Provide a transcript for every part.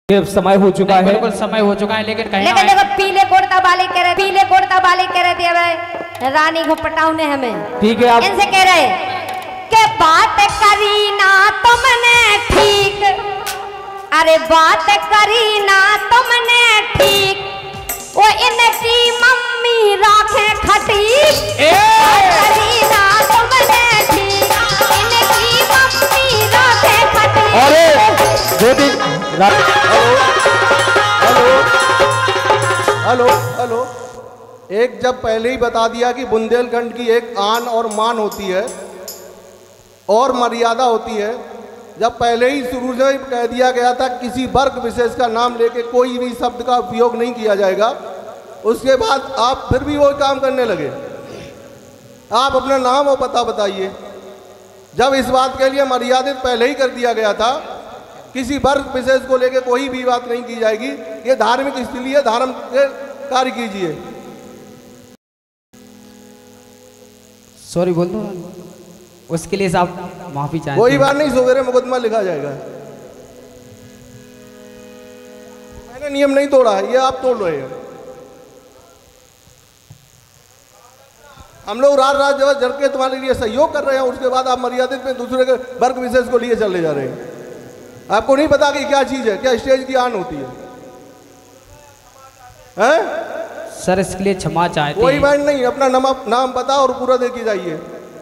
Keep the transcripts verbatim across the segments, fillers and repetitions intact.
ये समय हो चुका है, बिल्कुल समय हो चुका है, लेकिन कहीं लेकिन देखो पीले कुर्ता वाले कह रहे पीले कुर्ता वाले कह रहे थे भाई रानी को पटाउने हमें। ठीक है, आप इनसे कह रहे के बात करी ना तुमने ठीक, अरे बात करी ना तुमने ठीक, वो इनकी मम्मी राखे खटी, करी ना तुमने ठीक, इनकी मम्मी राखे खटी। अरे ज्योति हेलो हेलो हेलो एक जब पहले ही बता दिया कि बुंदेलखंड की एक आन और मान होती है और मर्यादा होती है। जब पहले ही शुरू से कह दिया गया था किसी वर्ग विशेष का नाम लेके कोई भी शब्द का उपयोग नहीं किया जाएगा, उसके बाद आप फिर भी वो काम करने लगे। आप अपना नाम और पता बताइए। जब इस बात के लिए मर्यादित पहले ही कर दिया गया था, किसी वर्ग विशेष को लेकर कोई भी बात नहीं की जाएगी। ये धार्मिक स्थली है, धर्म के कार्य कीजिए। सॉरी बोल दो, उसके लिए साहब माफी चाहते कोई बात नहीं, सवेरे मुकदमा लिखा जाएगा। मैंने नियम नहीं तोड़ा है, ये आप तोड़ रहे हैं। हम लोग रात रात जब जड़ के तुम्हारे लिए सहयोग कर रहे हैं, उसके बाद आप मर्यादित में दूसरे के वर्ग विशेष को लिए चले जा रहे हैं। आपको नहीं पता कि क्या चीज है, क्या स्टेज की आन होती है, हैं? सर इसके लिए क्षमा चाहते कोई हैं। बात नहीं, अपना नाम नाम पता और पूरा दे के जाइए।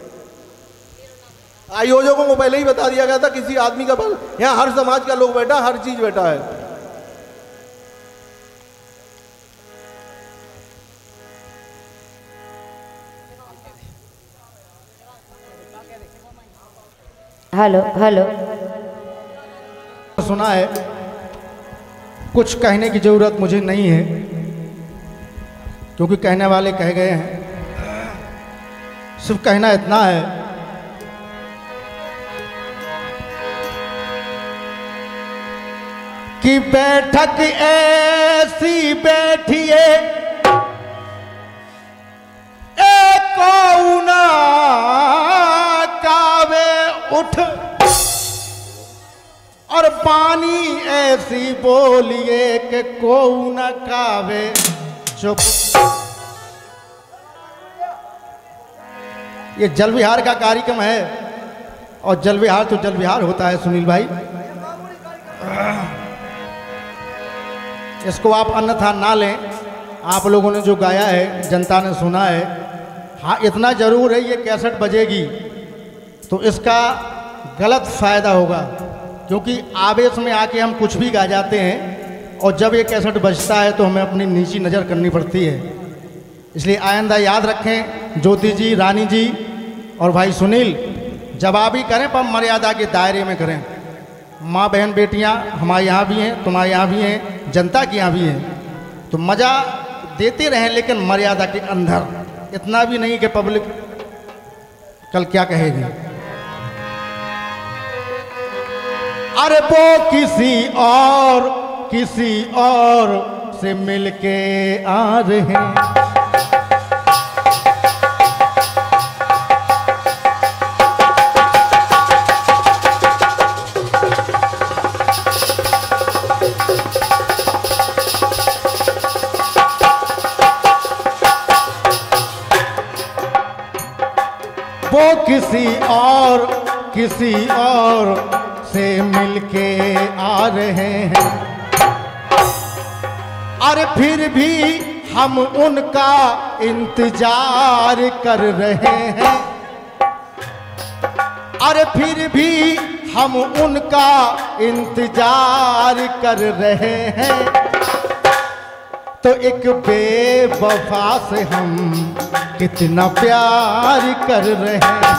आयोजकों को पहले ही बता दिया गया था किसी आदमी का बल, यहाँ हर समाज का लोग बैठा, हर चीज बैठा है। हेलो हेलो सुना है, कुछ कहने की जरूरत मुझे नहीं है, क्योंकि कहने वाले कह गए हैं। सिर्फ कहना इतना है कि बैठक ऐसी बैठिए कौना कावे उठ, और पानी ऐसी बोलिए कि को न कावे चुप। ये जल विहार का कार्यक्रम है, और जल विहार तो जल विहार होता है सुनील भाई, इसको आप अन्यथा ना लें। आप लोगों ने जो गाया है जनता ने सुना है। हाँ इतना जरूर है, ये कैसेट बजेगी तो इसका गलत फायदा होगा, क्योंकि आवेश में आके हम कुछ भी गा जाते हैं, और जब ये कैसेट बजता है तो हमें अपनी नीची नज़र करनी पड़ती है। इसलिए आइंदा याद रखें, ज्योति जी, रानी जी और भाई सुनील, जवाबी करें पर मर्यादा के दायरे में करें। माँ बहन बेटियाँ हमारे यहाँ भी हैं, तुम्हारे यहाँ भी हैं, जनता के यहाँ भी हैं, तो मज़ा देते रहें लेकिन मर्यादा के अंदर। इतना भी नहीं कि पब्लिक कल क्या कहेगी। अरे वो किसी और किसी और से मिलके आ रहे हैं, वो किसी और किसी और से मिलके आ रहे हैं। अरे फिर भी हम उनका इंतजार कर रहे हैं, अरे फिर भी हम उनका इंतजार कर रहे हैं। तो एक बेवफा से हम कितना प्यार कर रहे हैं।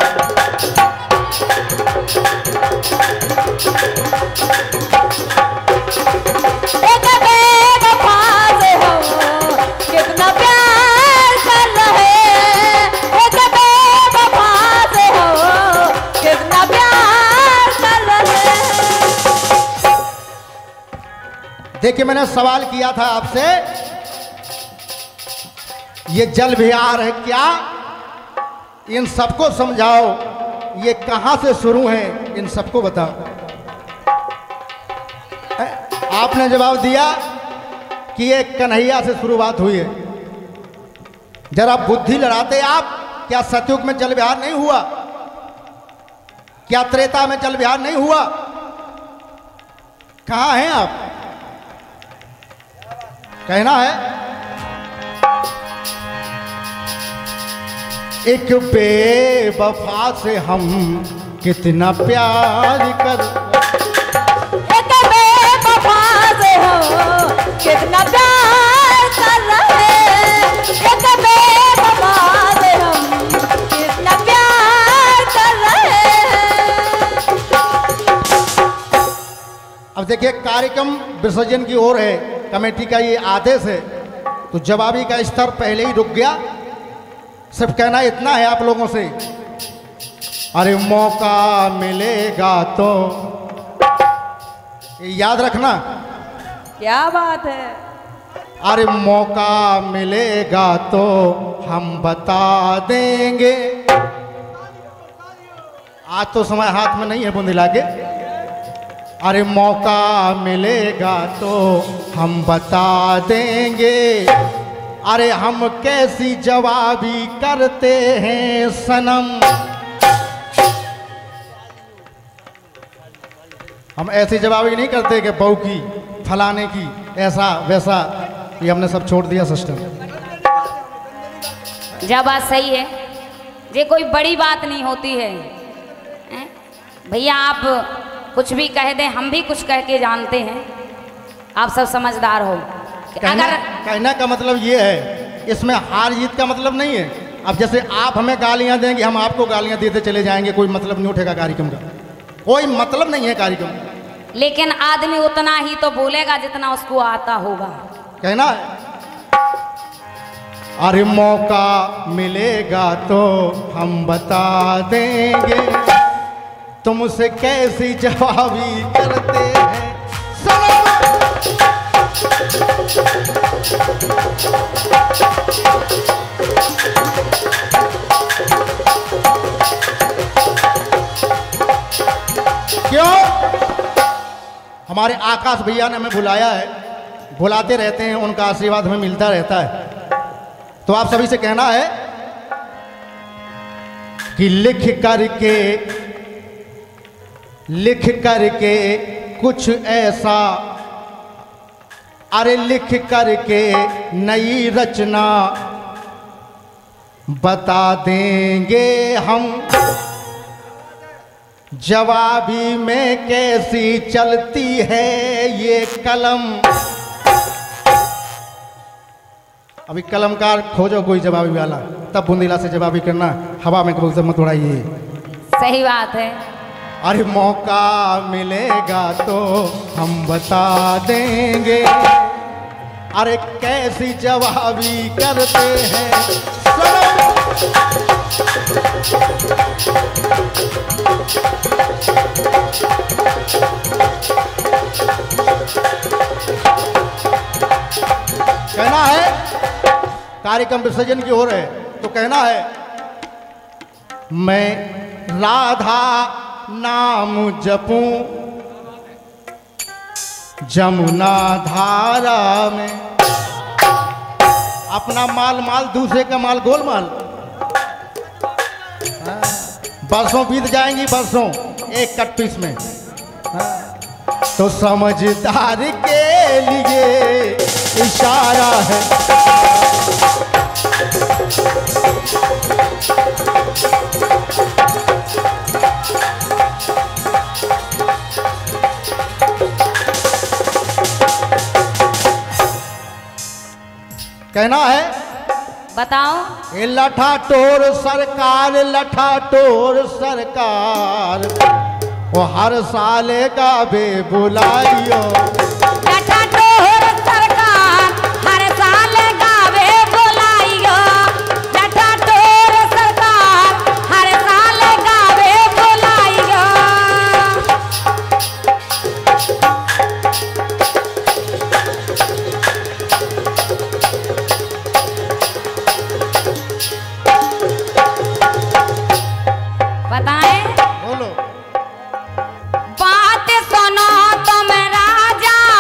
एक बेवफा से हम कितना प्यार कर रहे हैं, एक बेवफा से हम कितना प्यार कर रहे हैं। देखिए मैंने सवाल किया था आपसे, ये जल विहार है क्या? इन सबको समझाओ, ये कहां से शुरू है, इन सबको बताओ। आपने जवाब दिया कि ये कन्हैया से शुरुआत हुई है। जरा बुद्धि लड़ाते आप, क्या सतयुग में जल विहार नहीं हुआ? क्या त्रेता में जल विहार नहीं हुआ? कहां हैं आप? कहना है एक बेवफा से हम कितना प्यार कर, एक बेवफा से हो कितना प्यार कर रहे हैं, एक बेवफा से हम कितना प्यार कर रहे हैं। अब देखिए कार्यक्रम विसर्जन की ओर है, कमेटी का ये आदेश है, तो जवाबी का स्तर पहले ही रुक गया। सिर्फ कहना इतना है आप लोगों से, अरे मौका मिलेगा तो याद रखना। क्या बात है। अरे मौका मिलेगा तो हम बता देंगे। आज तो समय हाथ में नहीं है बुंदिला के। अरे मौका मिलेगा तो हम बता देंगे, अरे हम कैसी जवाबी करते हैं सनम। हम ऐसी जवाबी नहीं करते कि बहू की, फलाने की, ऐसा वैसा, ये हमने सब छोड़ दिया सिस्टम। जब बात सही है, ये कोई बड़ी बात नहीं होती है भैया। आप कुछ भी कह दें, हम भी कुछ कह के जानते हैं, आप सब समझदार हो। कहना, अगर कहना का मतलब ये है, इसमें हार जीत का मतलब नहीं है। अब जैसे आप हमें गालियां देंगे, हम आपको गालियां देते चले जाएंगे, कोई मतलब नहीं उठेगा कार्यक्रम का, कोई मतलब नहीं है कार्यक्रम। लेकिन आदमी उतना ही तो बोलेगा जितना उसको आता होगा। कहना है अरे मौका मिलेगा तो हम बता देंगे, तुमसे कैसी जवाबी करते हैं सनम। क्यों? हमारे आकाश भैया ने हमें बुलाया है, बुलाते रहते हैं, उनका आशीर्वाद हमें मिलता रहता है। तो आप सभी से कहना है कि लिख करके लिख करके कुछ ऐसा, अरे लिख करके नई रचना बता देंगे हम, जवाबी में कैसी चलती है ये कलम। अभी कलमकार खोजो कोई जवाबी वाला, तब बुंदीला से जवाबी करना, हवा में कबूल से मत उड़ाइए। सही बात है। अरे मौका मिलेगा तो हम बता देंगे, अरे कैसी जवाबी करते हैं सनम। कहना है कार्यक्रम विसर्जन की ओर है, तो कहना है मैं राधा नाम जपूं जमुना धारा में, अपना माल माल दूसरे का माल गोलमाल। बरसों बीत जाएंगी, बरसों एक कट पीस में। तो समझदार के लिए इशारा है, कहना है बताओ। ए लठा टोर सरकार, लठा टोर सरकार, वो हर साल का बे बुलाइयो। लठा टोर सरकार हर साल गावे बुलाइयो, लठा टोर सरकार हर साल गावे बुलाइयो। बताएं। बोलो। बात सुनो तुम राजा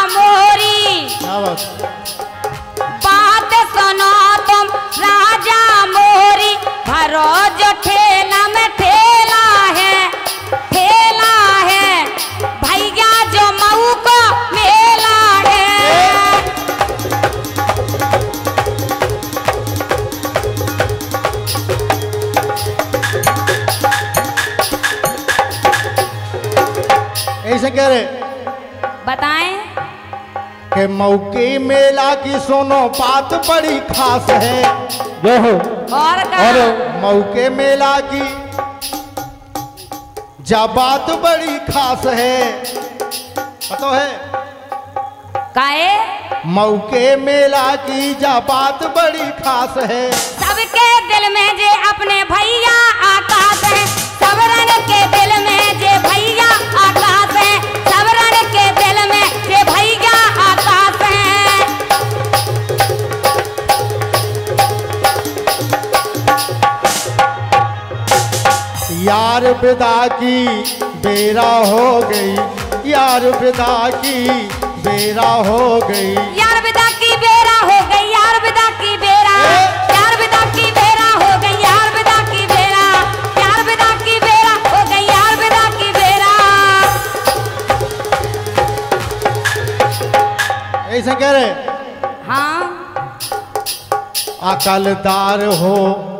कह रहे बताएं। कि मौके मेला की सुनो बात बड़ी खास है। जो हो और का और मौके मेला की जा बात बड़ी खास है। पता है काहे मौके मेला की जा बात बड़ी खास है। सबके दिल में जे अपने भैया आकाश है, सबरन के दिल में जे भैया आकाश है, सबरन के दिल में जे भैया आकाश है। यार विदा की बेरा हो गई, यार विदा की बेरा हो गई। यार विदा की बेरा हो गई, यार विदा की बेरा, यार विदा की बेरा हो गई, यार विदा की बेरा, यार विदा की बेरा हो गई, यार विदा की बेरा। ऐसे कह रहे हाँ अकलदार हो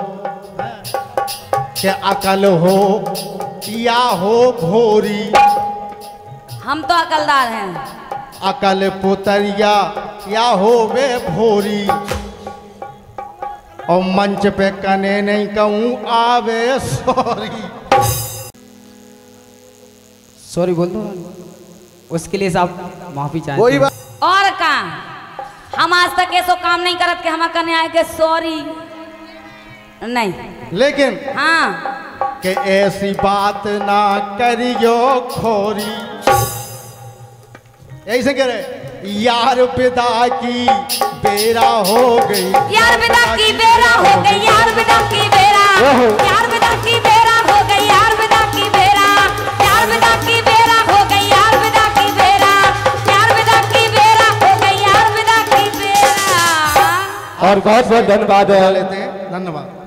क्या अकल हो या हो भोरी। हम तो अकलदार हैं। अकल पुतरिया या हो वे भोरी। और मंच पे कने नहीं कहूँ आवे सॉरी। सॉरी बोल दो उसके लिए साहब माफी चाहते वही हैं। बात और का हम आज तक ऐसो काम नहीं करत के हम कने आए के सॉरी नहीं। लेकिन हाँ कि ऐसी बात ना करियो खोरी। ऐसे कह रहे यार विदा की बेरा हो गई, यार विदा की बेरा हो गई, यार विदा की बेरा, यार विदा की बेरा हो गई, यार विदा की बेरा, यार विदा की बेरा हो गई, यार विदा की बेरा, यार विदा की बेरा हो गई, यार विदा की बेरा। और बहुत बहुत धन्यवाद लेते हैं। धन्यवाद।